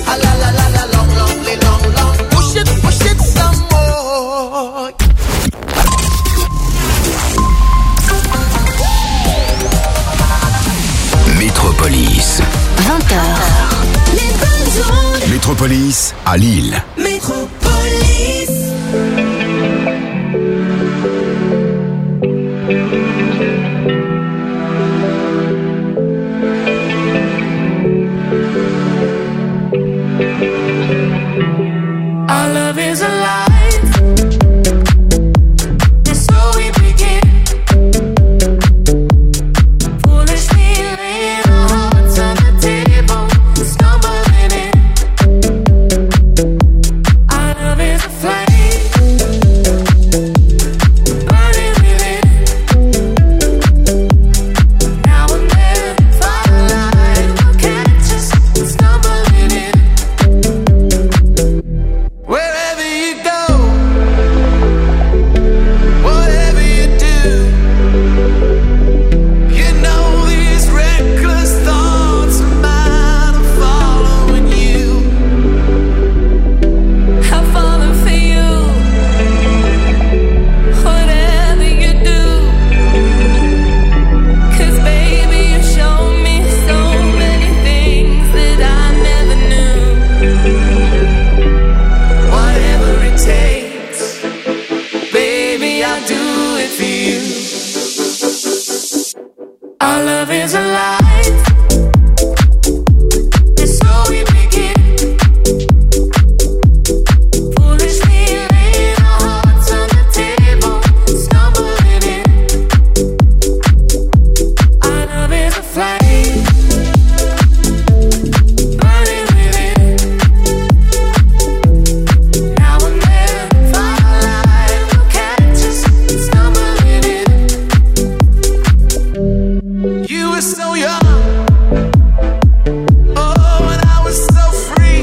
A la la la la long, long, long, long. Push it some more. Métropolis. 20h. Les bonnes ondes. Métropolis à Lille. Métropolis. Our love is alive. And so we begin. Foolishly laying our hearts on the table, stumbling in. Our love is a flame, burning within. Now and then, firelight will catch us stumbling in. Wherever you go, whatever you do, you know these reckless thoughts of mine are following you. I'm falling for you. Whatever you do, 'cause baby you show me so many things that I never knew. Whatever it takes, baby, I'll do it for you. Our love is alive, and so we begin. Foolishly laying our hearts on the table, stumbling in. Our love is a flame, burning within. Now and then, firelight will catch us stumbling in. You were so young, oh, and I was so free.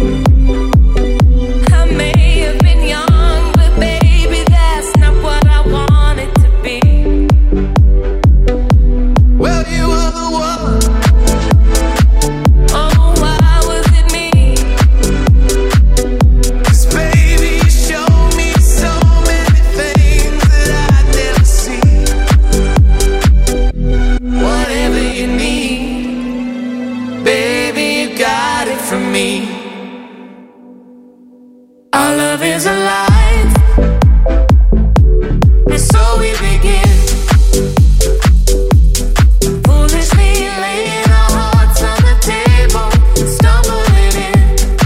I may have been young, but baby, that's not what I wanted to be. Well, you were the one. Oh, why was it me? 'Cause baby, you showed me so many things that I'd never seen. Whatever you need, baby, you got it from me. Our love is alive, and so we begin. Foolishly laying our hearts on the table, stumbling in.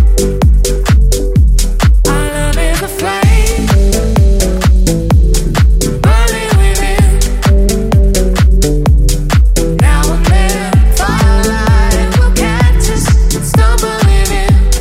Our love is a flame, burning within. Now and then, firelight will catch us stumbling in.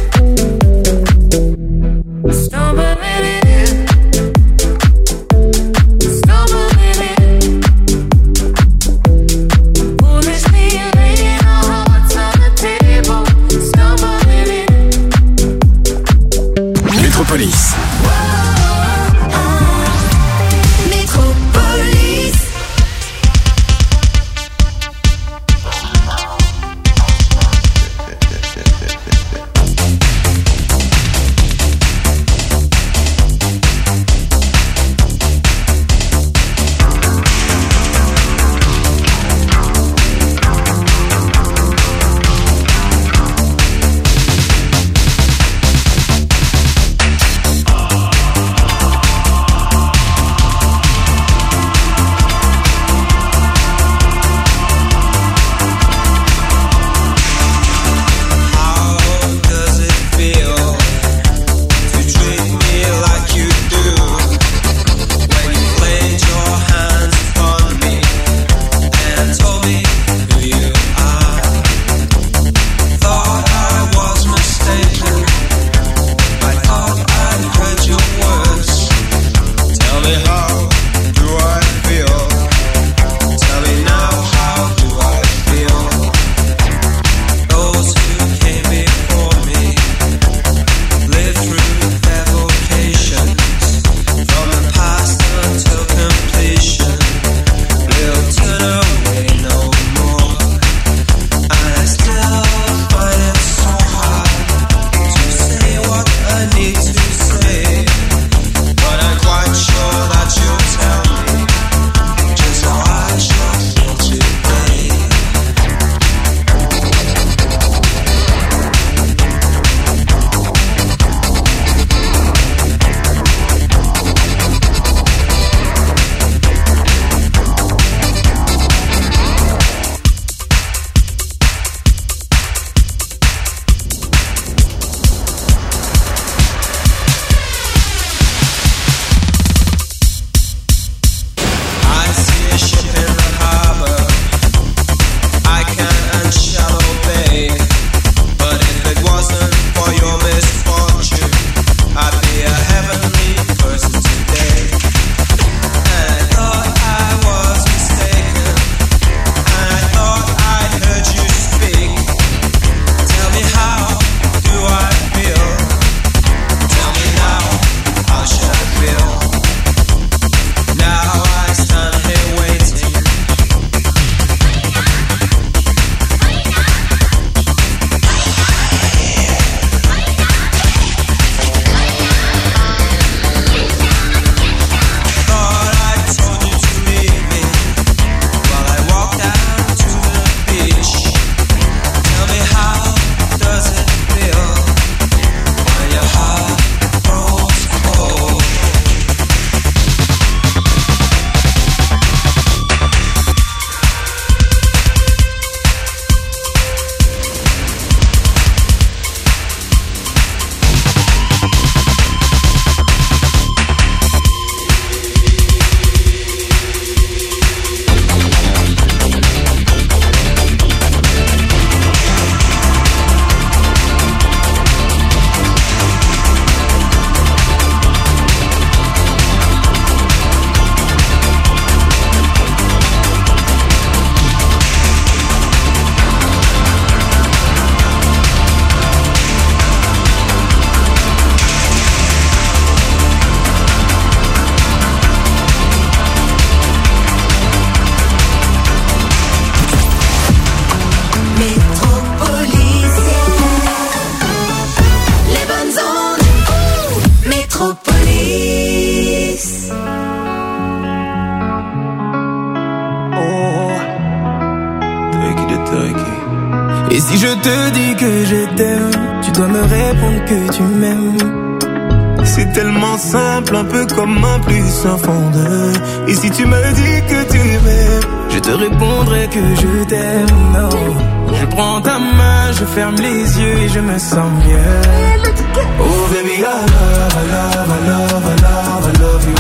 Si je te dis que je t'aime, tu dois me répondre que tu m'aimes. C'est tellement simple, un peu comme un plus un fond de. Et si tu me dis que tu m'aimes, je te répondrai que je t'aime. Non. Je prends ta main, je ferme les yeux et je me sens mieux. Oh baby, I love, I love, I love, I love, I love you.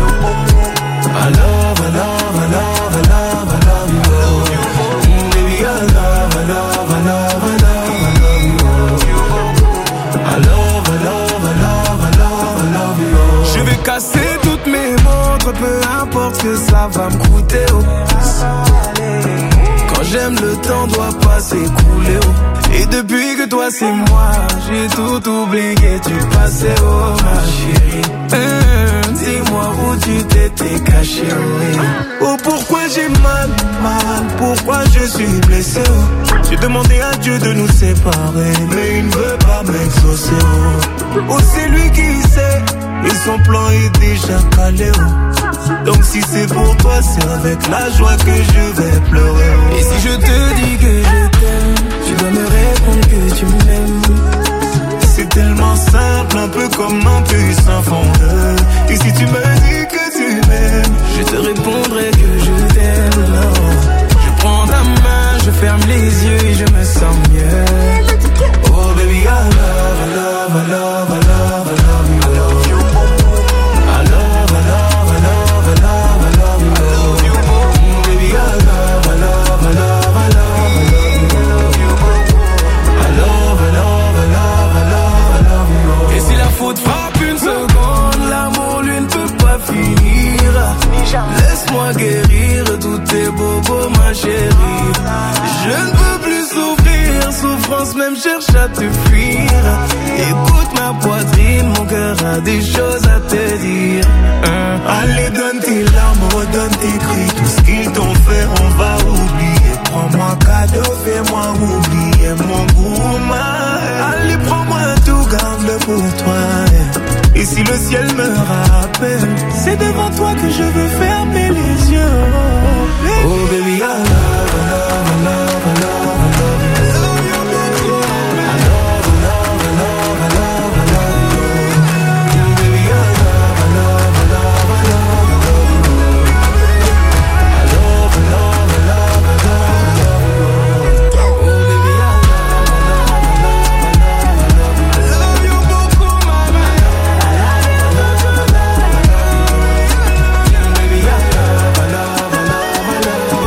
I love, I love, I love, I love, I love you. Baby, I love, I love, I love, I love, I love you. I love, I love, I love, I love, I love you. Je vais casser toutes mes montres, peu importe ce que ça va me coûter. Oh. Quand j'aime, le temps doit pas s'écouler. Oh. Et depuis que toi c'est moi, j'ai tout oublié du passé. Oh ma chérie, dis-moi où tu t'étais caché. Oh, oh pourquoi j'ai mal, pourquoi je suis blessé. Oh. J'ai demandé à Dieu de nous séparer, mais il ne veut pas m'exaucer. Oh, oh c'est lui qui sait, et son plan est déjà calé. Oh. Donc si c'est pour toi, c'est avec la joie que je vais pleurer. Oh. Et si je te dis que je t'aime, tu dois me répondre que tu m'aimes. C'est tellement simple, un peu comme un puissant fondeur. Et si tu me dis que tu m'aimes, je te répondrai que je t'aime. Non. Je prends ta main, je ferme les yeux et je me sens mieux. Oh baby, I love, I love, I love, I love, I love you. I love, I love, I love, I love, I love you. Baby, I love, I love, I love, I love, I love you. I love, I love, I love, I love, I love you. Et si la faute frappe une seconde, l'amour lui ne peut pas finir. Laisse-moi guérir tous tes bobos, ma chérie. Je ne peux plus souffrir, souffrance même cherche à te fuir. Écoute ma poitrine, mon cœur a des choses à te dire. Allez, donne tes larmes, donne tes cris. Tout ce qu'ils t'ont fait, on va oublier. Prends-moi cadeau, fais-moi oublier mon goût. Allez, prends-moi tout, garde-le pour toi. Et si le ciel me rappelle, c'est devant toi que je veux fermer les yeux. Oh baby, I love, I love, I love, I love, I love you. I love, I love, I love, I love, I love you. Baby, I love, I love, I love, I love, I love you. I love, I love, I love, I love, I love you. Oh baby, I love, I love, I love, I love, I love you. I love you beaucoup, mama. I love, I love, I love, I love you. Baby, I love, I love, I love, I love you.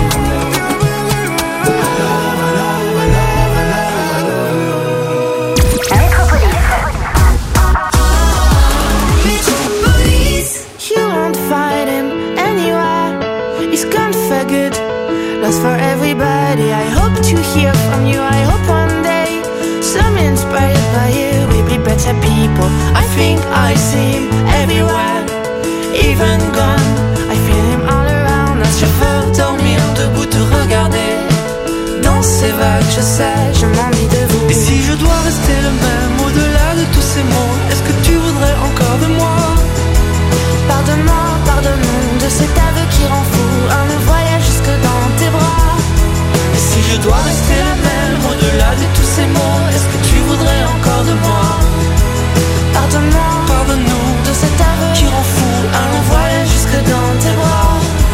Metropolis. You won't find him anywhere. He's gone for good, lost for everybody. I hope to hear from you. I hope one day, some inspired by you, we'll be better people. I think I see him everywhere, even gone. I feel him all around. Un chauffeur dormir debout te regarder. Dans ces vagues, je sais, je m'ennuie de vous. Et si je dois rester le même au-delà de tous ces mots, est-ce que tu voudrais encore de moi? Pardonne-moi, pardonne-nous de cet aveu qui rend fou. Un long voyage jusque dans tes bras. Et si je dois rester le même au-delà de tous ces mots, est-ce que tu voudrais encore de moi? Pardonne-moi, Pardonne-nous de cet aveu qui rend fou. un long voyage jusque dans tes bras.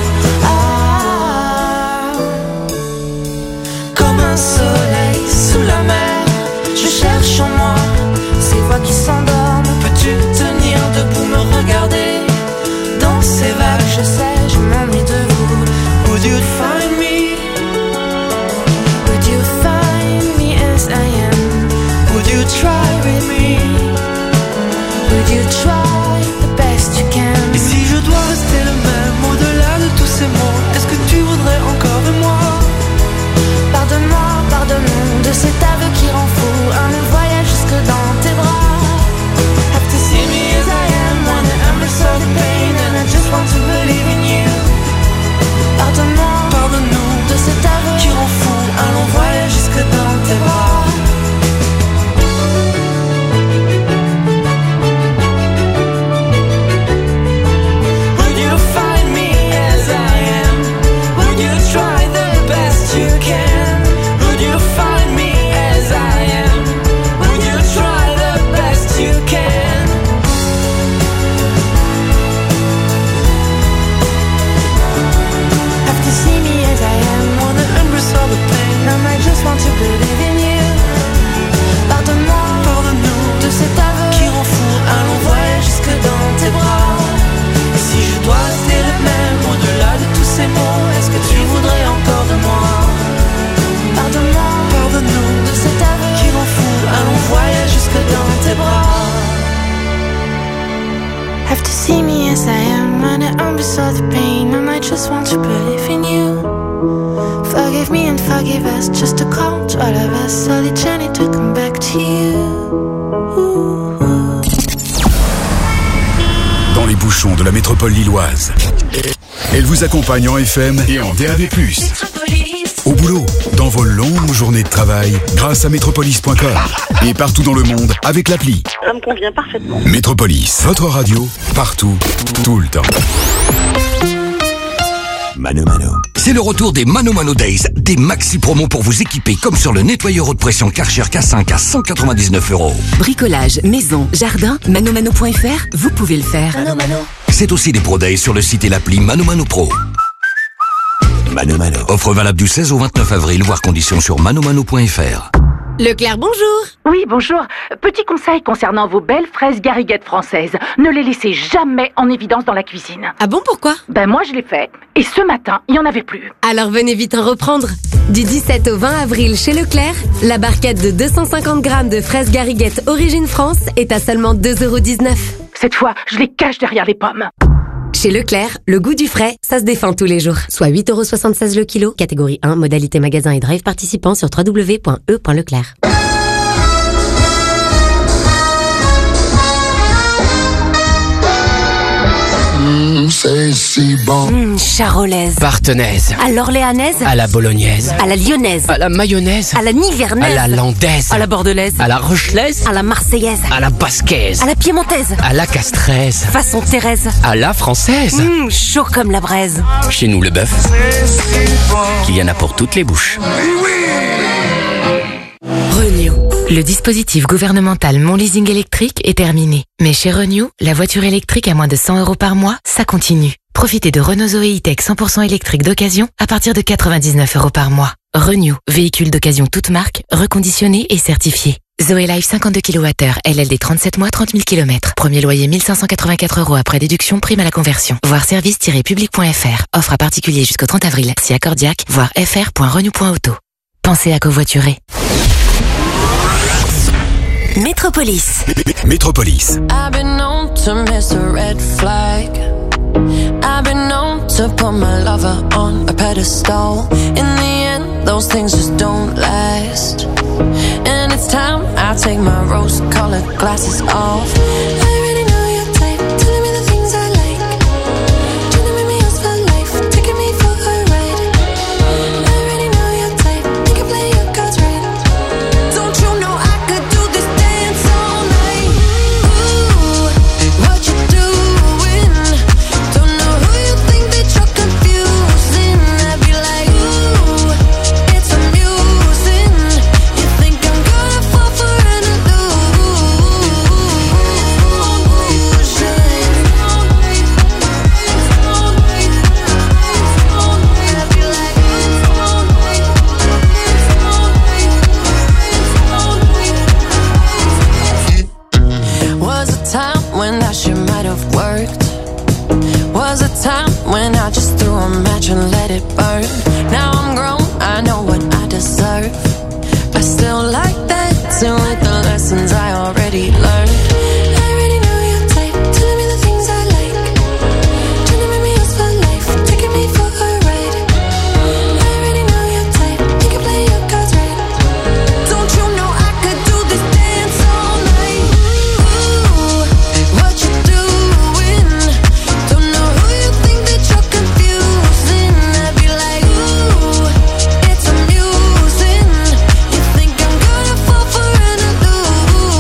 Comme un soleil sous la mer, je cherche en moi ces voix qui s'endorment. Peux-tu tenir debout, me regarder? Dans ces vagues, je sais, je m'ennuie de vous. Would you find me? Would you find me as I am? Would you try with me? Would you try the best you can? Et si je dois rester le même au-delà de tous ces mots, est-ce que tu voudrais encore de moi? Pardonne-moi, pardonne-nous de cet aveu qui rend fou. Un long voyage jusque dans tes bras. Have to see me as I am, wanna embrace all the pain, and I just want to believe in you. Pardonne-moi, Pardonne-nous de cet aveu qui rend fou. un long voyage jusque dans tes bras. just want to believe in you. Forgive me and forgive us, just a call to all of us. Slowly journey to come back to you. Dans les bouchons de la métropole lilloise. Elle vous accompagne en FM et en DAB+. Au boulot, dans vos longues journées de travail, grâce à Metropolis.com. Et partout dans le monde, avec l'appli. Ça me convient parfaitement. Métropolis, votre radio, partout, tout le temps. Mano Mano. C'est le retour des Mano Mano Days, des maxi promos pour vous équiper comme sur le nettoyeur haute pression Karcher K5 à 199€. Bricolage, maison, jardin, manomano.fr, vous pouvez le faire. Mano Mano. C'est aussi des Pro Days sur le site et l'appli Mano Mano Pro. Mano Mano. Offre valable du 16 au 29 avril, voire conditions sur manomano.fr. Leclerc, bonjour. Oui, bonjour. Petit conseil concernant vos belles fraises gariguettes françaises. Ne les laissez jamais en évidence dans la cuisine. Ah bon, pourquoi ? Ben moi, je l'ai fait. Et ce matin, il n'y en avait plus. Alors venez vite en reprendre. Du 17 au 20 avril chez Leclerc, la barquette de 250 grammes de fraises gariguettes Origine France est à seulement 2,19€. Cette fois, je les cache derrière les pommes. Chez Leclerc, le goût du frais, ça se défend tous les jours. Soit 8,76€ le kilo, catégorie 1, modalité magasin et drive participant sur www.e.leclerc. C'est si bon. Charolaise. Partenaise. À l'orléanaise. À la bolognaise. À la lyonnaise. À la mayonnaise. À la nivernaise. À la landaise. À la bordelaise. À la rochelaise. À la marseillaise. À la basquaise. À la piémontaise. À la castraise. Façon Thérèse. À la française. Chaud comme la braise. Chez nous, le bœuf, qu'il y en a pour toutes les bouches. Renew. Le dispositif gouvernemental Mon Leasing électrique est terminé. Mais chez Renew, la voiture électrique à moins de 100€ par mois, ça continue. Profitez de Renault Zoé E-Tech 100% électrique d'occasion à partir de 99€ par mois. Renew, véhicule d'occasion toute marque, reconditionné et certifié. Zoé Life 52 kWh, LLD 37 mois, 30 000 km. Premier loyer 1584€ après déduction, prime à la conversion. Voir service-public.fr. Offre à particulier jusqu'au 30 avril. Si accordiaque, voir fr.renew.auto. Pensez à covoiturer. Métropolis. Métropolis. I've been known to miss a red flag. I've been known to put my lover on a pedestal. In the end, those things just don't last. And it's time I take my rose-colored glasses off. I already know your type, telling me the things I like. Trying to make me yours for life, taking me for a ride. I already know your type, you can play your cards right. Don't you know I could do this dance all night? Ooh, what you doing? Don't know who you think that you're confusing. I'd be like, ooh, it's amusing. You think I'm gonna fall for an Was a time when that shit might have worked. Was a time when I just threw a match and let it burn. Now I'm grown, I know what I deserve. I still like that too, with the lessons I already learned. I already know your type, telling me the things I like. Trying to make me yours for life, taking me for a ride. I already know your type, you can play your cards right. Don't you know I could do this dance all night? Ooh, what you doing? Don't know who you think that you're confusing. I'd be like, ooh, it's amusing. You think I'm gonna fall for an illusion?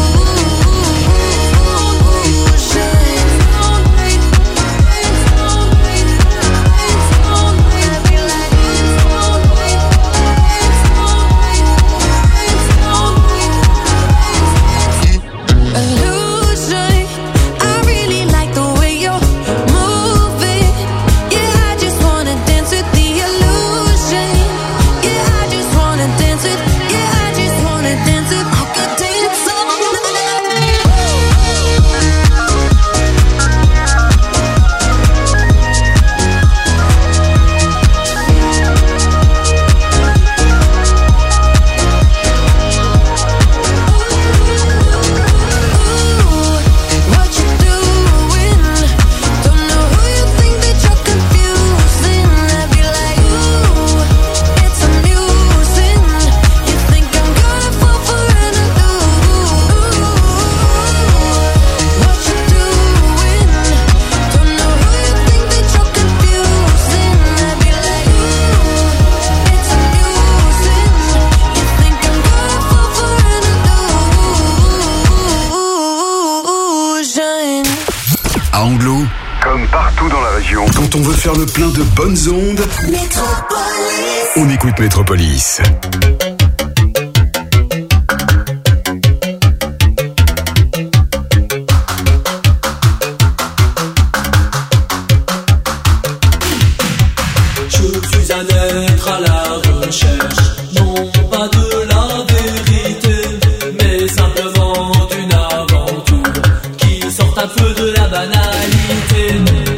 comme partout dans la région, quand on veut faire le plein de bonnes ondes, Métropolis. on écoute Métropolis. Je suis un être à la recherche, non pas de la vérité, mais simplement d'une aventure qui sort un peu de la banalité.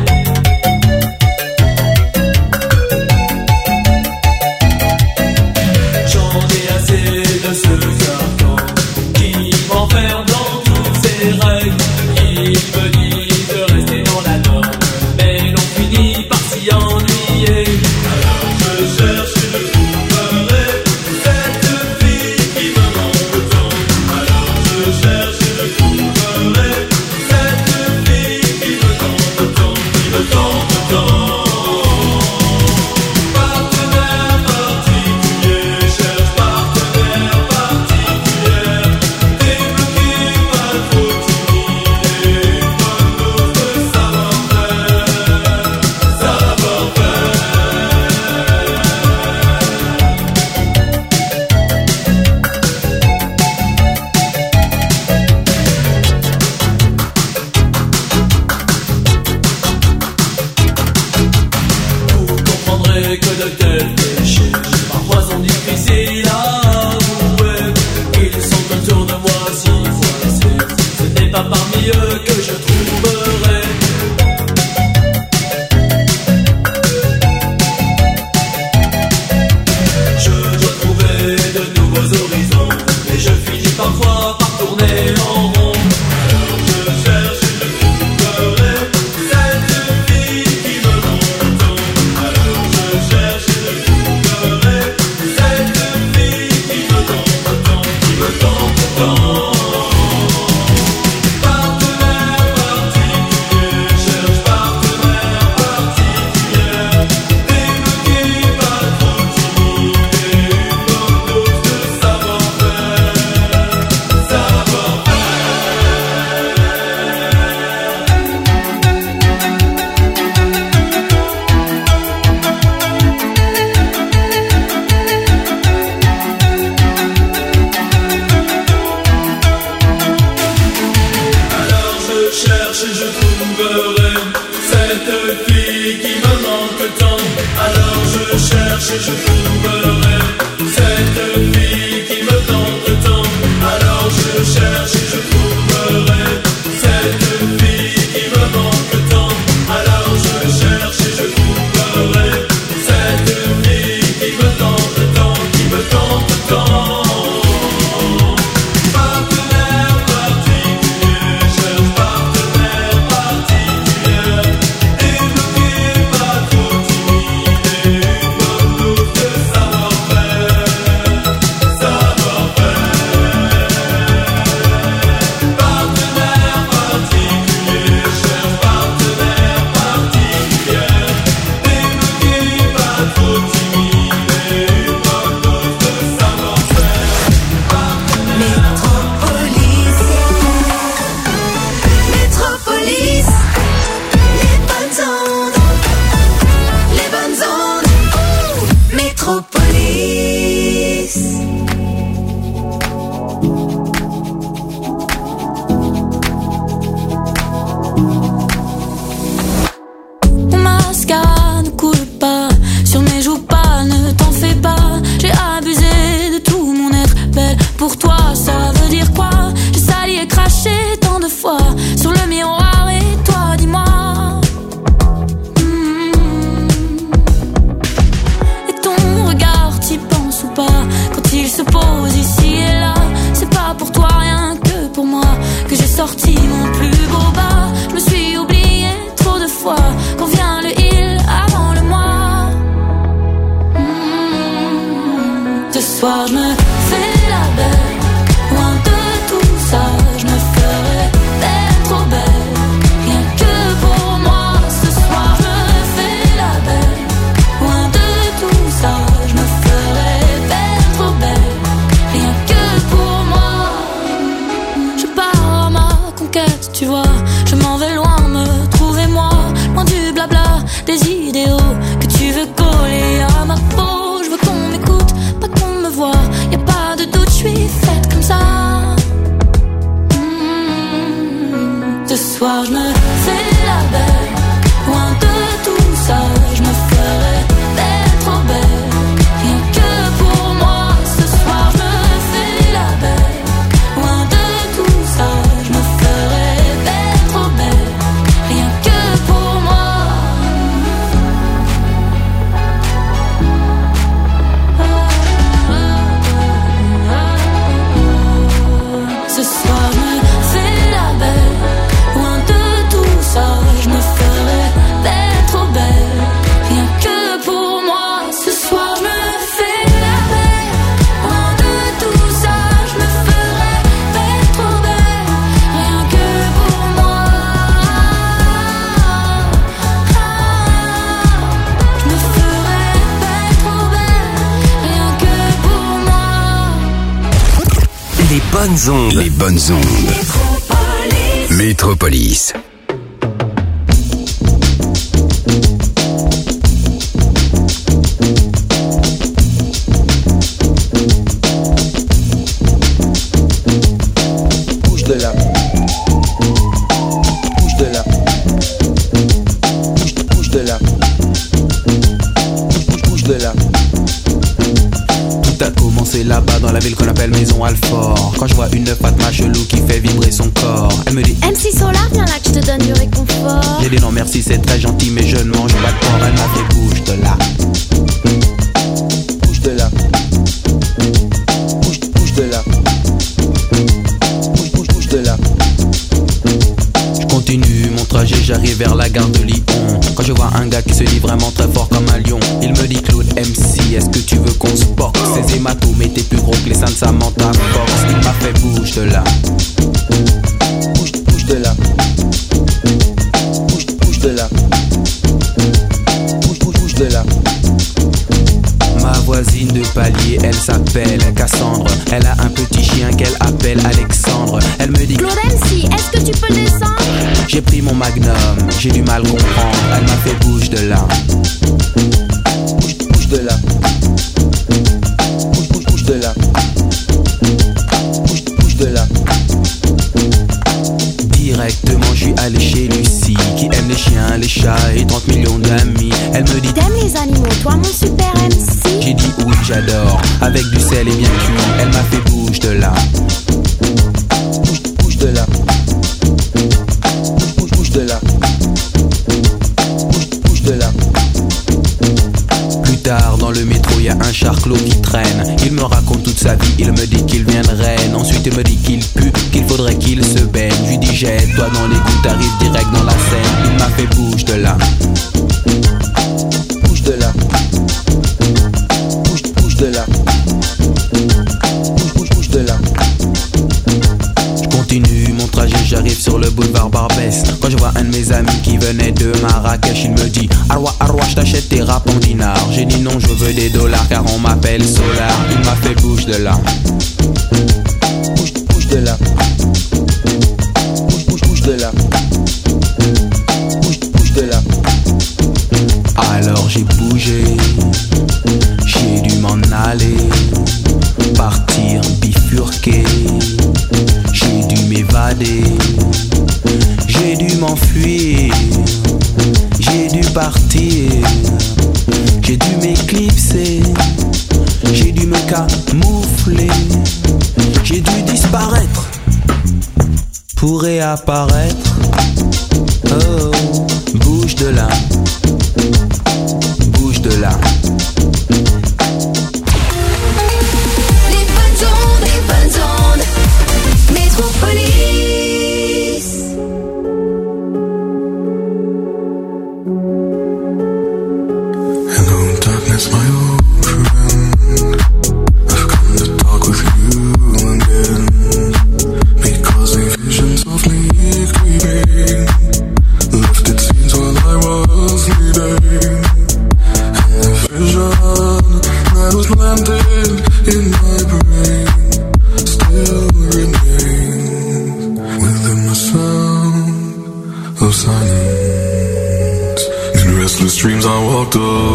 J'en ai assez de ce carcan qui m'enferme dans toutes ses règles. Il me dit de rester dans la norme, mais l'on finit par s'y ennuyer. Alors je cherche et je trouverai cette fille qui me manque tant. Alors je cherche et je trouverai cette fille qui me tente tant, qui me tente tant. Partenaire particulier, cherche partenaire particulière. Débloqué, pas trop timide, une bonne dose de savoir-faire. Savoir-faire. Vous comprendrez que de tels péchés parfois sont difficiles à avouer. Ils sont autour de moi si voisés. Ce n'est pas parmi eux que je trouverai. Je dois trouver de nouveaux horizons et je finis parfois par tourner en rond. Alors je cherche et je trouverai cette fille qui me manque tant. Alors je cherche et je trouverai cette fille qui me tente tant, qui me tente tant. Partenaire particulier, cherche partenaire particulière. Débloqué, pas trop timide, une bonne dose de savoir-faire. Savoir-faire. Alors je cherche et je trouverai cette fille qui me manque tant. Alors je cherche et je trouverai cette fille qui me tente tant. Alors je cherche et je trouverai cette fille qui me manque tant. Alors je cherche et je trouverai cette fille qui me tente tant, qui me tente tant. Partenaire particulier, cherche partenaire particulière. Débloqué, pas trop timide, une bonne dose de savoir-faire. Savoir-faire. Partenaire particulier, cherche partenaire particulière. Débloqué, pas trop timide, une bonne dose de savoir-faire. Métropolis. Métropolis. Les bonnes ondes. Les bonnes ondes. Métropolis. Mon mascara ne coule pas sur mes joues pâles, ne t'en fais pas. J'ai abusé de tout mon être belle. Pour toi, ça veut dire quoi? J'ai sali et craché tant de fois sur le miroir. Et toi, dis-moi. Et ton regard, t'y penses ou pas? Quand il se pose ici et là, c'est pas pour toi, rien que pour moi, que j'ai sorti mon plus beau bas. Je me suis oubliée trop de fois. Quand vient le il avant le moi. Ce soir je me fais la belle. Loin de tout ça, je me ferai belle, trop belle. Rien que pour moi. Ce soir je me fais la belle. Loin de tout ça, je me ferai belle, trop belle. Rien que pour moi. Je pars à ma conquête, tu vois. Je m'en vais loin, me trouver moi. des idéaux que tu veux coller à ma peau. Je veux qu'on m'écoute, pas qu'on me voit. Y'a pas de doute, je suis faite comme ça. Ce soir je me fais la belle, loin de tout ça. Je me ferai belle, trop belle, rien que pour moi. Ce soir je me fais la belle, loin de tout ça. Je me ferai belle, trop belle, rien que pour moi. Ce soir je me fais la belle, loin de tout ça. Je me ferai belle, trop belle, rien que pour moi. Ce soir je me fais la belle, loin de tout ça. Je me ferai belle, trop belle, rien que pour moi. Je me ferai belle, trop belle, rien que pour moi. Les bonnes ondes. Les bonnes ondes. Métropolis. Bouge de là. Bouge de là. Bouge de là. Bouge de là. Tout a commencé là-bas dans la ville qu'on appelle Maison Alfort. Quand je vois une Fatma chelou qui fait vibrer son corps, elle me dit MC Solar, viens là que je te donne du réconfort. J'ai dit non merci, c'est très gentil mais je ne mange pas de porc. Elle m'a fait bouge de là. Bouge de là. Bouge de là. Bouge de là. Je continue mon trajet, j'arrive vers la gare de Lyon. Quand je vois un gars qui se dit vraiment très fort comme un lion, il me dit Claude MC, est-ce que tu veux qu'on se boxe? Ces hématomes étaient plus gros que les seins de Samantha Fox. Il m'a fait bouge de là. Bouge de là. Bouge de là. Bouge de là. Ma voisine de palier, elle s'appelle Cassandre. Elle a un petit chien qu'elle appelle Alexandre. Elle me dit Claude MC, est-ce que tu peux le descendre? J'ai pris mon magnum, j'ai du mal comprendre. Elle m'a fait bouge de là. Bouge de là. Bouge de là. Bouge de là. Directement je suis allé chez Lucie, qui aime les chiens, les chats et 30 millions d'amis. Elle me dit t'aimes les animaux, toi mon super MC? J'ai dit oui j'adore, avec du sel et bien cuit. Elle m'a fait bouge de là. Bouge de là. Bouge de là. Bouge de là. Plus tard dans le métro y a un charclos qui traîne. Il me raconte toute sa vie, il me dit qu'il vient de Rennes. Ensuite il me dit qu'il pue, qu'il faudrait qu'il se baigne. Je lui dis jette-toi dans l'égout, t'arrives direct dans la Seine. Il m'a fait bouge de là. Bouge de là. Bouge de là. Bouge de là. Je continue mon trajet, j'arrive sur le boulevard Barbès. Quand je vois un de mes amis qui venait de Marrakech, il me dit Arwa, je t'achète tes rap en dinars. J'ai dit non, je veux des dollars car on m'appelle Solar. Il m'a fait bouge de là. Bouge de là. Bouge de là. Bouge de là. Alors j'ai bougé, j'ai dû m'en aller, partir bifurquer. J'ai dû m'évader, j'ai dû m'enfuir, j'ai dû partir, j'ai dû m'éclipser, j'ai dû me camoufler, j'ai dû disparaître pour réapparaître. Oh, bouge de là, bouge de là. Les bonnes ondes, Métropolis. Hello, darkness, my old friend. I've come to talk with you again, because a vision softly creeping left its scenes while I was sleeping, and the vision that was planted in my brain still remains within the sound of silence. In restless dreams I walked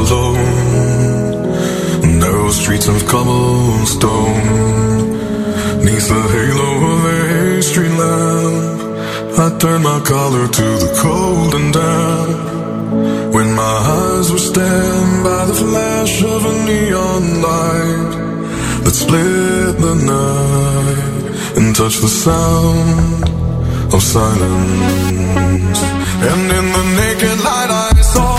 alone. Narrow streets of cobblestone. Neath the halo of a street lamp, I turned my collar to the cold and damp. When my eyes were stabbed by the flash of a neon light that split the night and touched the sound of silence. And in the naked light I saw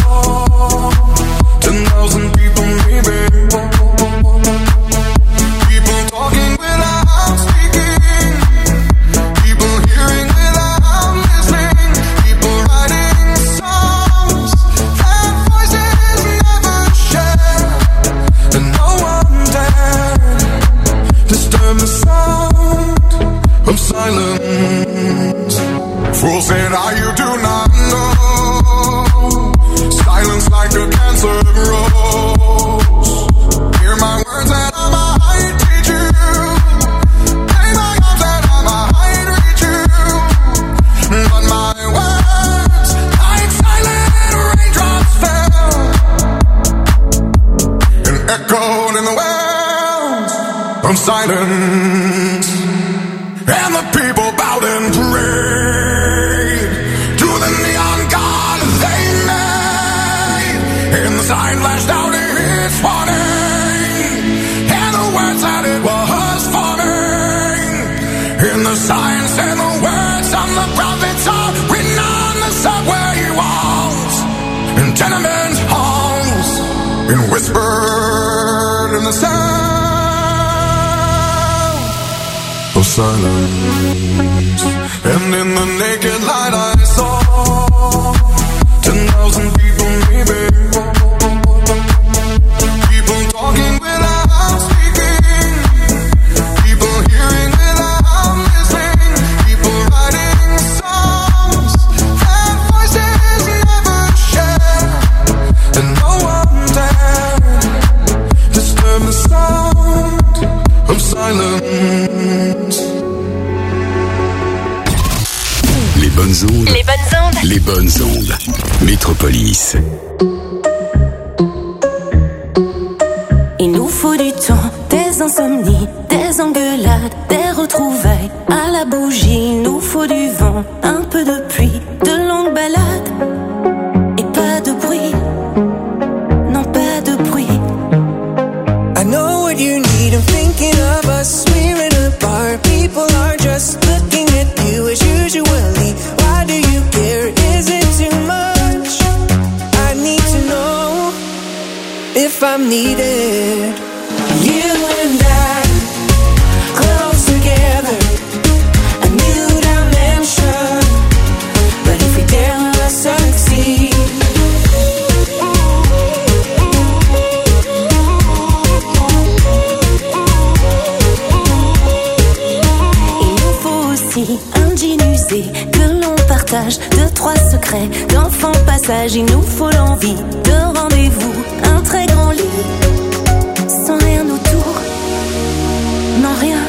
10,000 people maybe. People talking without speaking. People hearing without listening. People writing songs that voices never share. And no one dared disturb the sound of silence. Fools said, you do not know. Silence like a cancer grows. Hear my words that I might teach you. Play my arms that I might reach you. But my words, like silent raindrops, fell and echoed in the wells of silence. And the people bowed and prayed to the neon god they made. And the sign flashed out its warning, and the words that it was forming. And the sign said the words on the prophets are written on the subway walls and tenement halls, and whispered in the sound of silence. And in the naked light I saw 10,000 people maybe. People talking without speaking. People hearing without listening. People writing songs that voices never share. And no one dared disturb the sound of silence. Les bonnes ondes. Les bonnes ondes. Les bonnes ondes. Métropolis. Il nous faut du temps, des insomnies, des engueulades, des retrouvailles. À la bougie, il nous faut du vent, un peu de pluie, de longues balades. Et pas de bruit, non pas de bruit. I know what you need, I'm thinking of us. We're in a bar, people are just looking at you as usually. Why do you care? Is it too much? I need to know if I'm needed. You and I, close together, a new dimension. But if we dare, we'll succeed. Il nous faut aussi un jean usé que l'on partage, deux, trois secrets d'enfant passage. Il nous faut l'envie de rendez-vous, un très grand lit, sans rien autour, non rien.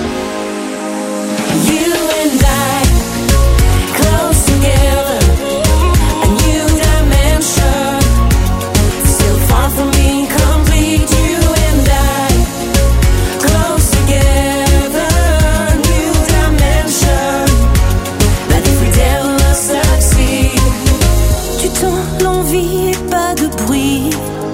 You and I, close together, a new dimension. Still far from being complete. You and I, close together, a new dimension. But if we dare, we'll succeed. Du temps, l'envie et pas de bruit.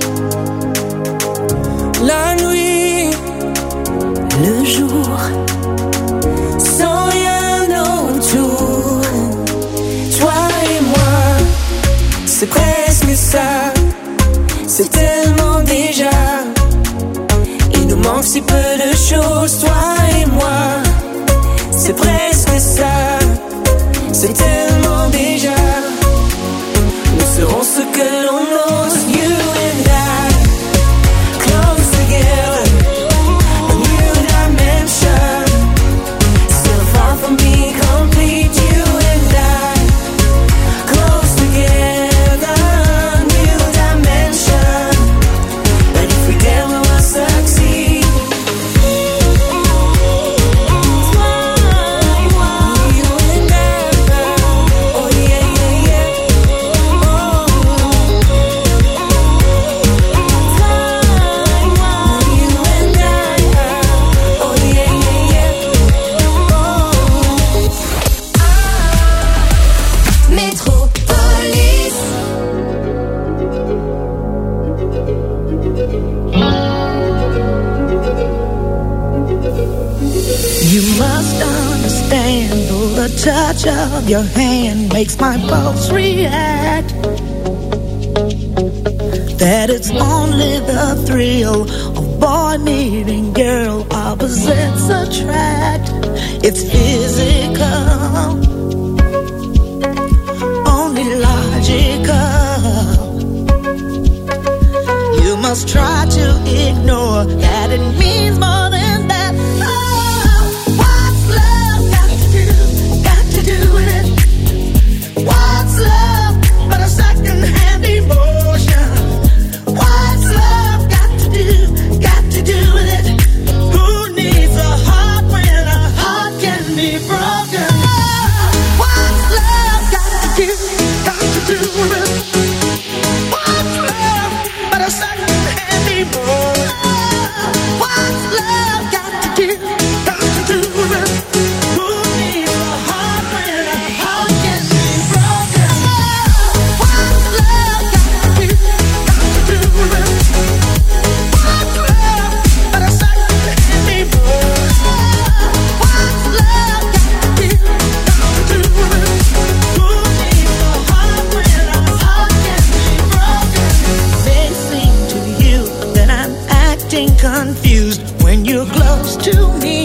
La nuit, le jour, sans rien autour. Toi et moi, c'est presque ça. C'est tellement déjà. Il nous manque si peu de choses. Toi et moi, c'est presque ça. C'est tellement déjà. Nous serons ce que l'on ose. You and I, close together, a new dimension. Still far from being complete. You and I, close together, a new dimension. But if we dare, we will succeed. You and I, oh yeah, yeah, yeah. Oh. the touch of your hand makes my pulse react. That it's only the thrill of boy meeting girl, opposites attract. It's physical, only logical. You must try to ignore that it means more than that. Oh, what's love got to do with it? What's love but a second-hand emotion? What's love got to do with it? Who needs a heart when a heart can be broken? What's love got to do with it? What's love but a second-hand emotion? What's love got to do with it? Who needs a heart when a heart can be broken? What's love got to do with it? What's love but a second-hand emotion? What's love got to do with it? Who needs a heart when a heart can be broken? May seem to you that I'm acting confused when you're close to me.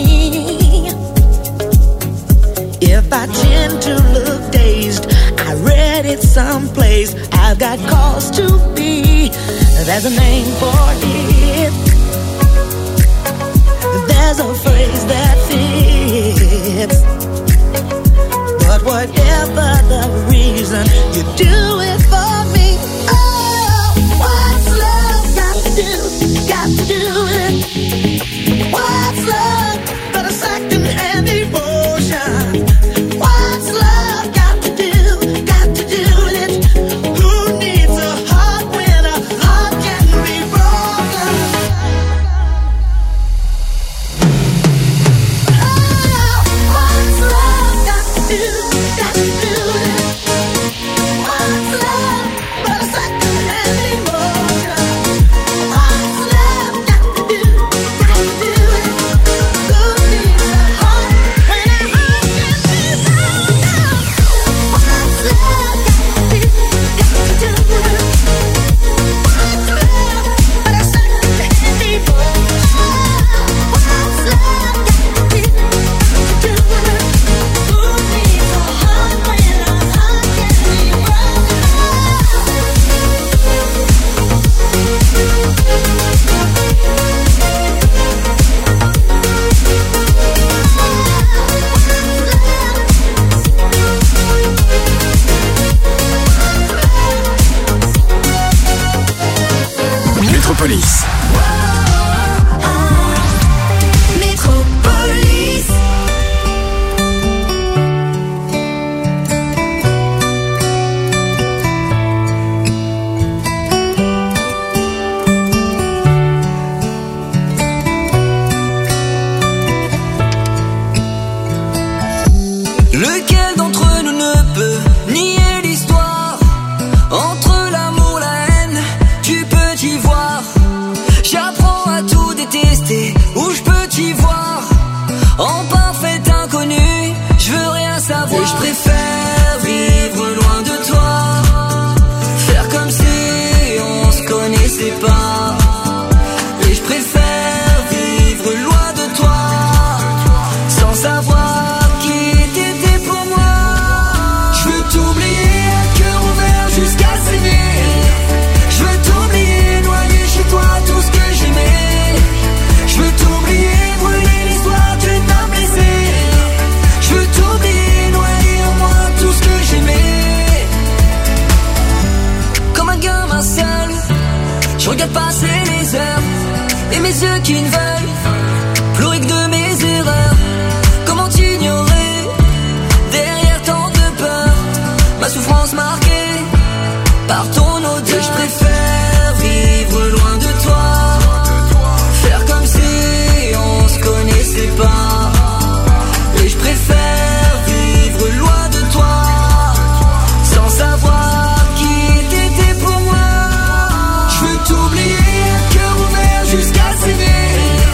If I tend to look dazed, I read it someplace. I've got cause to be. There's a name for it. There's a phrase that fits. But whatever the reason, you do it for me. Oh, what's love got to do with it? What's love but a second-hand emotion? What's love got to do with it? Who needs a heart when a heart can be broken? Oh, what's love got to do with it? What's love but a second-hand emotion? What's love got to do with it? Who needs a heart when a heart can be broken? What's love got to do with it? What's love but a second-hand emotion? What's love got to do with it? Who needs a heart when a heart can be broken? Métropolis. Métropolis. Lequel d'entre nous ne peut nier l'histoire? Entre l'amour, la haine, tu peux t'y voir. J'apprends à tout détester, où je peux t'y voir. En parfait inconnu, je veux rien savoir. Et je préfère vivre loin de toi, faire comme si on se connaissait pas. Et je préfère vivre loin de toi, sans savoir qui t'étais pour moi. Je veux t'oublier, cœur ouvert jusqu'à saigner. Je veux t'oublier, noyer chez toi tout ce que j'aimais. Je veux t'oublier, brûler l'histoire que t'as blessée. Je veux t'oublier, noyer en moi tout ce que j'aimais. Comme un gamin seul, je regarde passer les heures, et mes yeux qui ne veulent pleurer que de mes erreurs. Comment t'ignorer derrière tant de peur, ma souffrance marquée par ton odeur. Je préfère vivre loin de toi, faire comme si on se connaissait pas. Et je préfère vivre loin de toi, sans savoir qui t'étais pour moi. Je veux t'oublier, cœur ouvert jusqu'à saigner.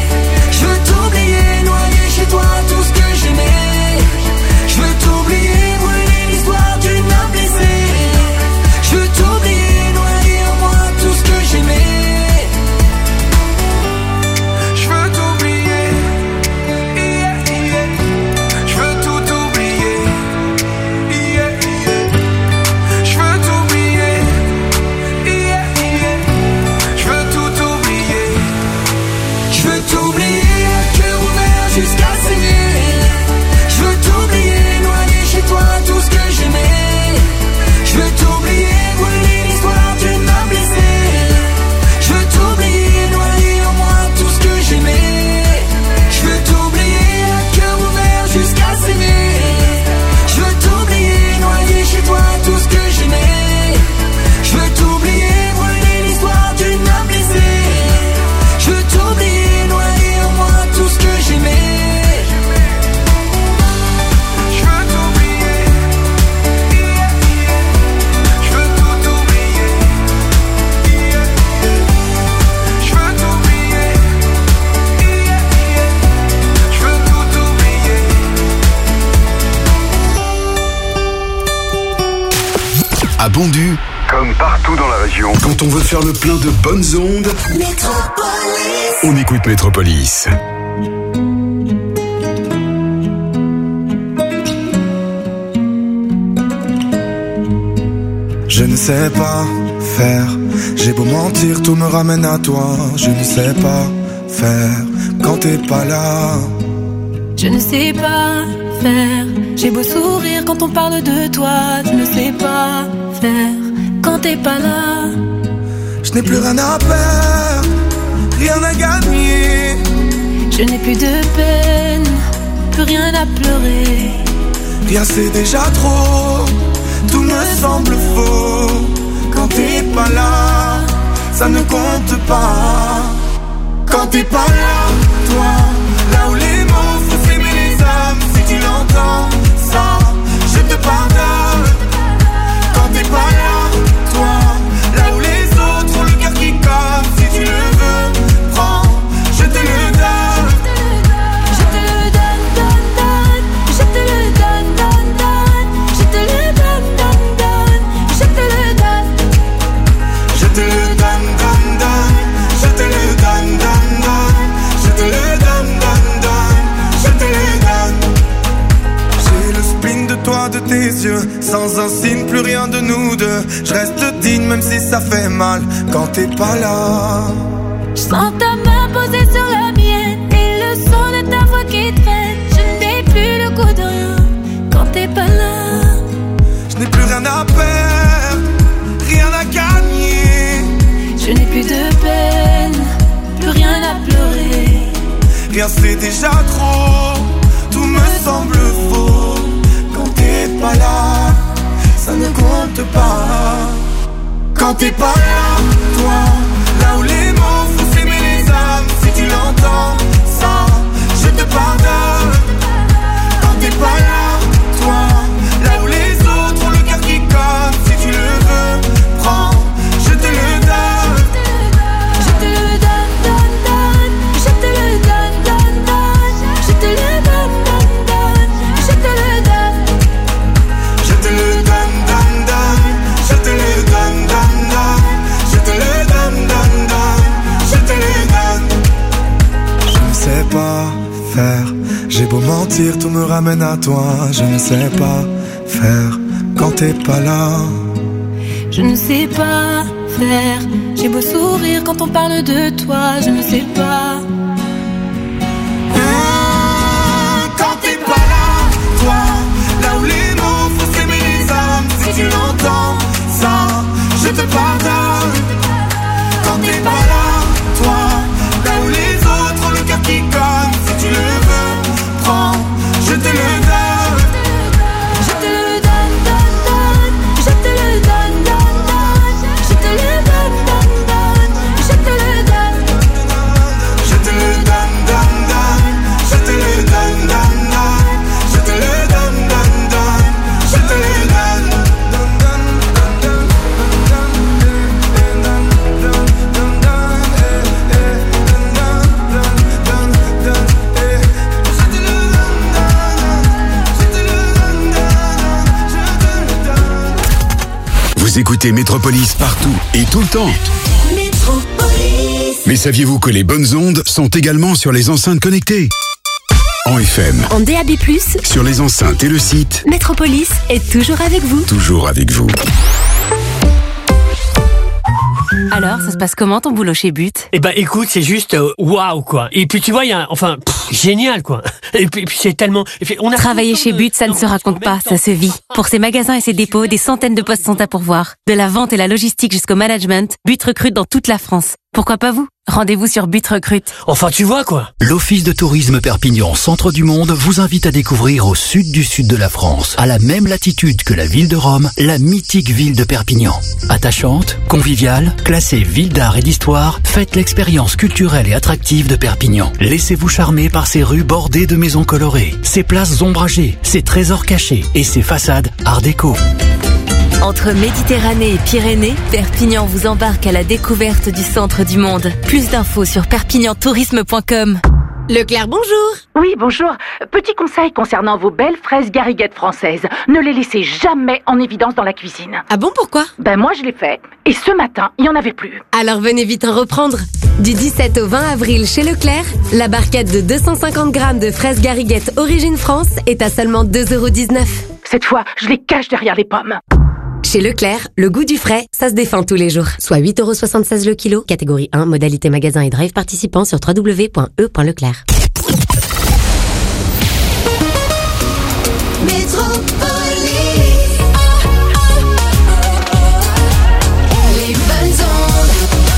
répandu, comme partout dans la région. Quand on veut faire le plein de bonnes ondes, Métropolis. on écoute Métropolis. Je ne sais pas faire, j'ai beau mentir, tout me ramène à toi. Je ne sais pas faire quand t'es pas là. Je ne sais pas faire, j'ai beau sourire quand on parle de toi. Je ne sais pas faire quand t'es pas là. Je n'ai plus rien à perdre, rien à gagner. Je n'ai plus de peine, plus rien à pleurer. Rien c'est déjà trop, tout me semble faux. Quand t'es pas là, ça ne compte pas. Quand t'es pas là, toi, là où les mots font s'aimer les âmes. Si tu l'entends, ça, je te pardonne. Quand t'es pas là, toi, là où les autres ont le cœur qui colle. Si tu le veux, prends, je te le donne. Je te le donne, donne, donne. Je te le donne, donne, donne. Je te le donne, donne, donne. Je te le donne. Je te le donne, donne, donne. Je te le donne, donne, donne. Je te le donne, donne, donne. Je te le donne. J'ai le spleen de toi, de tes yeux. Sans un signe, plus rien de nous deux. Je reste digne même si ça fait mal quand t'es pas là. Je sens ta main posée sur la mienne et le son de ta voix qui traîne. Je n'ai plus le goût de rien quand t'es pas là. Je n'ai plus rien à perdre, rien à gagner. Je n'ai plus de peine, plus rien à pleurer. Rien c'est déjà trop, tout me semble faux. Quand t'es pas là, ça ne compte pas. Quand t'es pas là, toi, là où les mots font s'aimer les âmes. Si tu l'entends, ça, je te pardonne. Quand t'es pas là, toi, là où les autres ont le cœur qui colle. Si tu le veux, prends, je te le donne. Je te le donne, donne, donne. Je te le donne, donne, donne. Je te le donne, donne, donne. Je te le donne. Je te le donne, donne, donne. Je te le donne, donne, donne. Je te le donne, donne, donne. Je te le donne. Je ne sais pas faire, j'ai beau mentir, tout me ramène à toi. Je ne sais pas faire quand t'es pas là. Je ne sais pas faire, j'ai beau sourire quand on parle de toi. Je ne sais pas. Quand t'es pas là, toi, là où les mots font s'aimer les âmes. Si tu l'entends, ça, je te pardonne. Quand t'es pas là, toi, là où les autres ont le cœur qui colle. Si tu le veux, prends, je te le donne. Je te le donne, donne, donne. Je te le donne, donne, donne. Je te le donne, donne, donne. Je te le donne. Je te le donne, donne, donne. Je te le donne, donne, donne. Je te le donne, donne, donne. Je te le donne. Vous écoutez Métropolis partout et tout le temps. Métropolis. Mais saviez-vous que les bonnes ondes sont également sur les enceintes connectées ? En FM, En DAB+, sur les enceintes et le site, Métropolis est toujours avec vous. toujours avec vous. Alors, ça se passe comment ton boulot chez But? Eh ben, écoute, c'est juste waouh quoi. Et puis tu vois, il y a, génial quoi. Et puis c'est tellement. On a Travailler chez But, ça ne se raconte pas, ça se vit. Pour ses magasins et ses dépôts, des centaines de postes sont à pourvoir. De la vente et la logistique jusqu'au management, But recrute dans toute la France. Pourquoi pas vous? Rendez-vous sur But Recrute. Enfin, tu vois quoi. L'Office de tourisme Perpignan Centre du Monde vous invite à découvrir au sud de la France, à la même latitude que la ville de Rome, la mythique ville de Perpignan. Attachante, conviviale, classée ville d'art et d'histoire, faites l'expérience culturelle et attractive de Perpignan. Laissez-vous charmer par ses rues bordées de maisons colorées, ses places ombragées, ses trésors cachés et ses façades art déco. Entre Méditerranée et Pyrénées, Perpignan vous embarque à la découverte du centre du monde. Plus d'infos sur perpignantourisme.com. Leclerc, bonjour. Oui, bonjour. Petit conseil concernant vos belles fraises gariguettes françaises. Ne les laissez jamais en évidence dans la cuisine. Ah bon, pourquoi? Ben moi je l'ai fait. Et ce matin, il n'y en avait plus. Alors venez vite en reprendre. Du 17 au 20 avril chez Leclerc, la barquette de 250 grammes de fraises gariguettes Origine France est à seulement 2,19 €. Cette fois, je les cache derrière les pommes. Chez Leclerc, le goût du frais, ça se défend tous les jours. Soit 8,76 € le kilo, catégorie 1, modalité magasin et drive participant sur www.e.leclerc. Les bonnes ondes.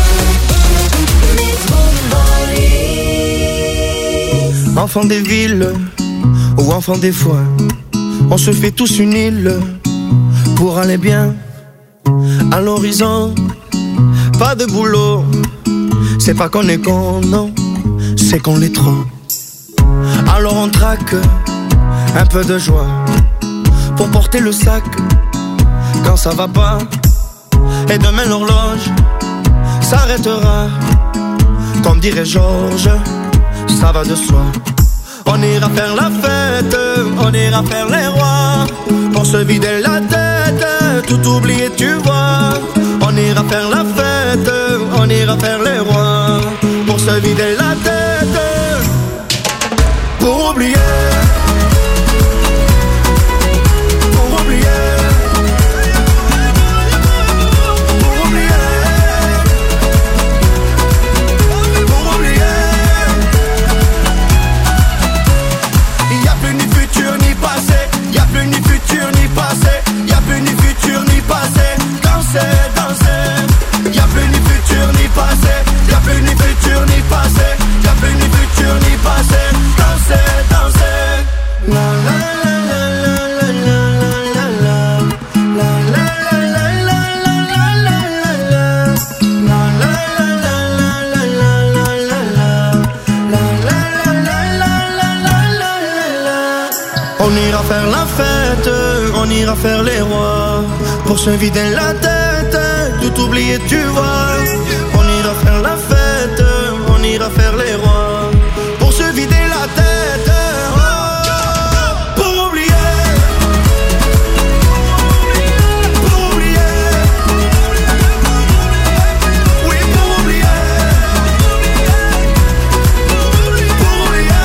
Enfants des villes ou enfants des foins, on se fait tous une île pour aller bien à l'horizon. Pas de boulot, c'est pas qu'on est con, non, c'est qu'on l'est trop. Alors on traque un peu de joie pour porter le sac quand ça va pas. Et demain l'horloge s'arrêtera, comme dirait Georges, ça va de soi. On ira faire la fête, on ira faire les rois, pour se vider la tête, tout oublier tu vois. On ira faire la fête, on ira faire les rois, pour se vider la tête, pour oublier. On ira faire les rois, pour se vider la tête, tout oublier tu vois. On ira faire la fête, on ira faire les rois, pour se vider la tête, oh, pour oublier. Pour oublier. Oui, pour oublier. Pour oublier.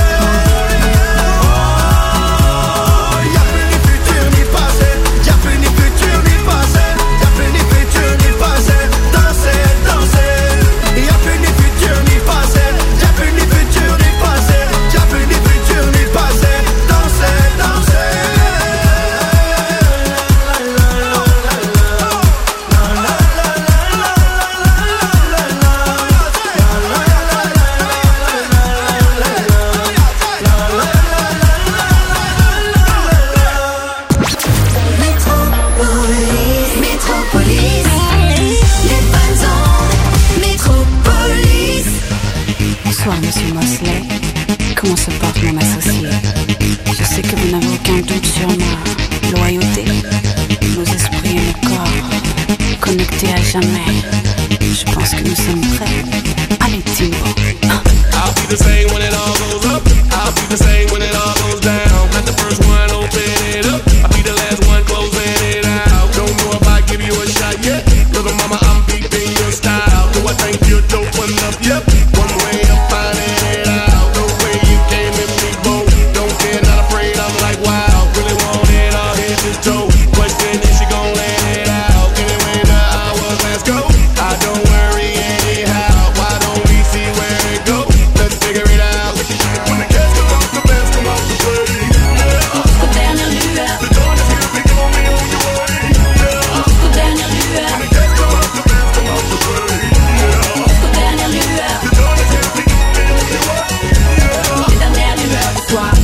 Bonsoir, monsieur Mosley. Comment se porte mon associé? Je sais que vous n'avez aucun doute sur ma loyauté. Nos esprits et nos corps connectés à jamais. Je pense que nous sommes prêts. Allez, Timbo. I'll be the same when it all goes up. I'll be the same when it all goes down. Not the first one open it up. I'll be the last one closing it out. Don't know if I give you a shot yet. Little mama, I'm beating your style. Do I think you're dope enough? Yep. One way of finding it out. No way you came in me, bold. Don't care, not afraid. I'm like, wow. Really want it all. Here's this dope. Question is she gon' let it out? Anyway, the hours, let's go. I don't worry anyhow. Why don't we see where it goes? Let's figure it out. When the cats come out, the bands come out to play. Jusqu'aux dernières lueurs. The dawn is here, we gon' be on your way. Jusqu'aux dernières lueurs. When the cats come out, the bands come out to play. Jusqu'aux dernières lueurs. The dawn is here, we gon' be on your way. Les dernières lueurs du soir.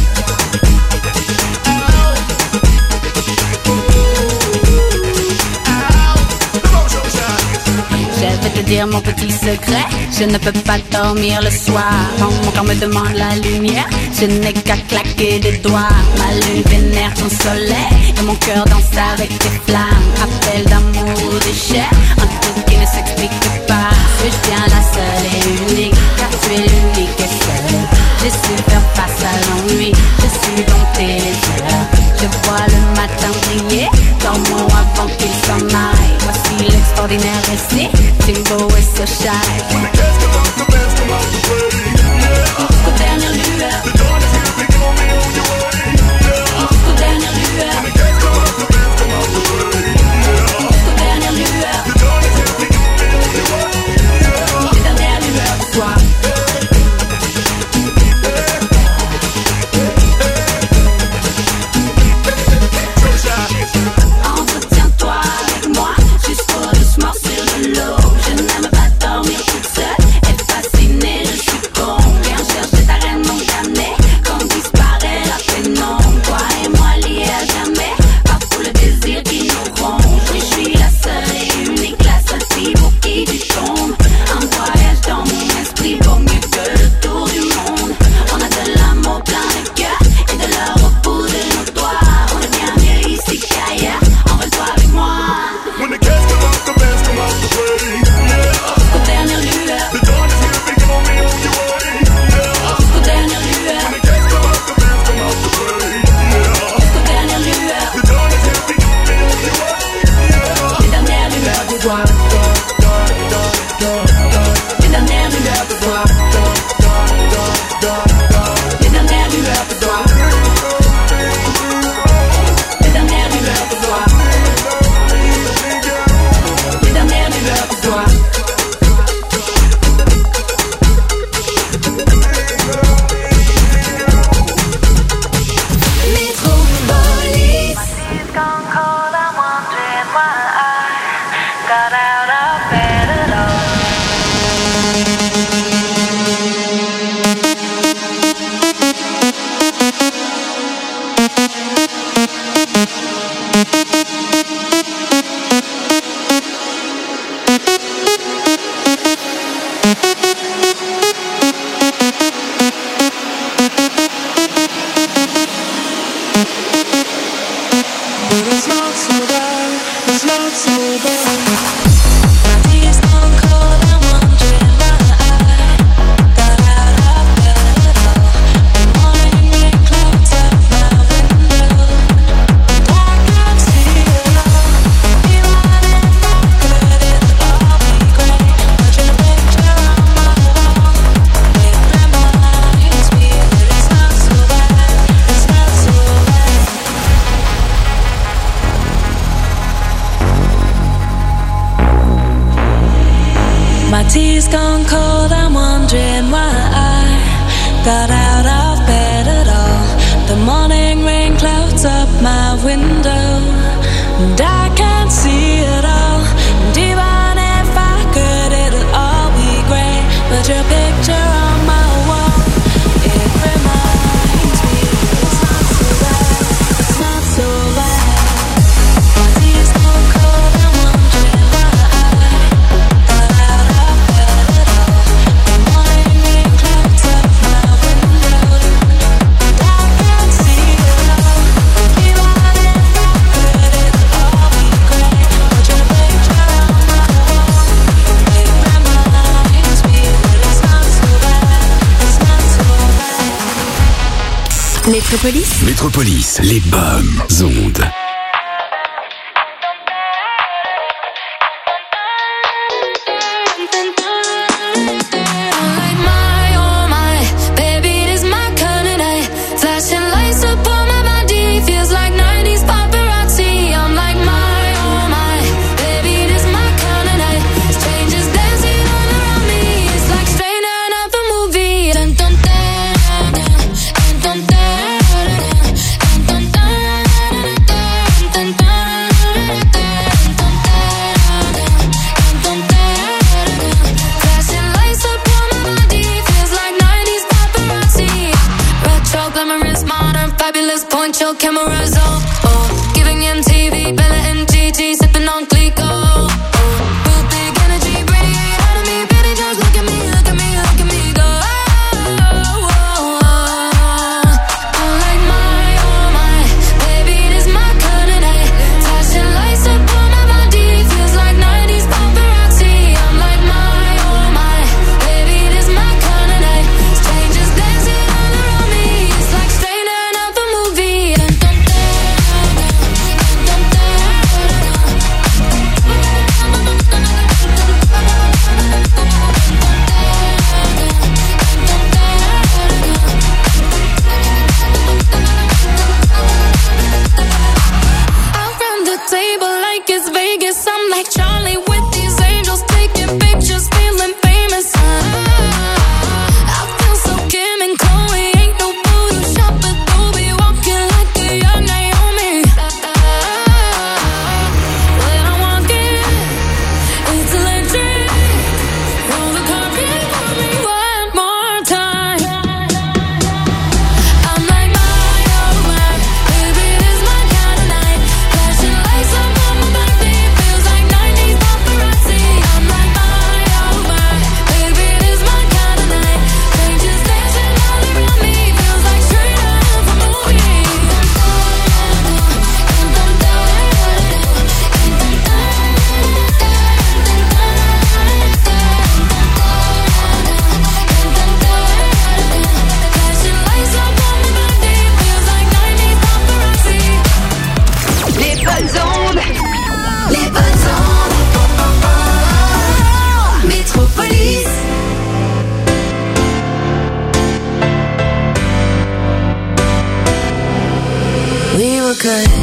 Je vais te dire mon petit secret. Je ne peux pas dormir le soir. Quand mon corps me demande la lumière, je n'ai qu'à claquer des doigts. Ma lune vénère ton soleil et mon cœur danse avec tes flammes. Appel d'amour ou de chair, un truc qui ne s'explique pas. Suis-je bien la seule et unique? Car tu es l'unique et seule. je sais faire face à l'ennui, je suis dompté les heures. Je vois le matin briller, dormons avant qu'il s'en aille. Voici l'extraordinaire récit, Timbo et So Shy. Jusqu'aux dernières lueurs, jusqu'aux dernières lueurs, jusqu'aux dernières lueurs, les dernières lueurs du soir. Entretiens-toi avec moi jusqu'au doucement sur de l'eau. Je n'aime pas dormir toute seule, être fascinée, je suis con. Viens chercher ta reine non jamais, comme disparaît la pénombre. Toi et moi liés à jamais, parfois le désir qui nous ronge. Oui, je suis la seule et unique, la seule fille pour qui tu tombes. Un voyage dans mon esprit vaut mieux que le tour du monde. On a de l'amour plein le cœur et de l'or au bout de nos doigts. On est bien mieux ici qu'ailleurs, envole-toi avec moi. When the cats come out, the bands come out to play. Jusqu'aux dernières lueurs, The dawn is here, thinking on me on your way. jusqu'aux dernières lueurs, When the cats come out, the bands come out to play. jusqu'aux dernières lueurs, The dawn is here, thinking on me on your way. les dernières lueurs du soir. Les dernières lueurs du soir. Les dernières lueurs du soir. Les dernières lueurs du soir. Les dernières lueurs du soir. Métropolis. Got out of bed at all. But it's not so bad, it's not so bad. My tea's gone cold, I'm wondering why I got out of bed at all. The morning rain clouds up my window, and I can't see it all. Even if I could, it'll all be great. But your picture on my wall, it reminds me that it's not so bad, it's not so bad. My tea's gone cold, I'm wondering why I got out of bed at all. The morning rain clouds up my window, and I can't see it all. And even if I could, it'll all be great. But your picture on my wall, it reminds me it's not so bad, it's not so bad. My tea's gone cold, I'm wondering why I got out of bed at all. The morning rain clouds up my window, and I can't see it all. Even if I could, it'll all be great. But your picture on my wall, it reminds me that it's not so bad, it's not so bad. Métropolis. Métropolis, les bonnes ondes. Like my, oh my, baby, it is my kind of night. Flashing lights up on my body, feels like 90s paparazzi. I'm like my, oh my, baby, it is my kind of night. Strangers dancing all around me, it's like straight out of a movie. Dun dun dun dun dun dun dun dun dun dun dun. Flashing lights up on my body, feels like 90s paparazzi. Retro, glamorous, modern, fabulous, point your cameras on. Oh, giving MTV, Bella and Gigi, sipping on Clico. Oh, real big energy, radiate out of me, baby, just look at me, look at me, look at me go. I'm like my, oh my, baby, it is my kind of night. Flashing lights up on my body, feels like 90s paparazzi. I'm like my, oh my, baby, it is my kind of night. Strangers dancing all good.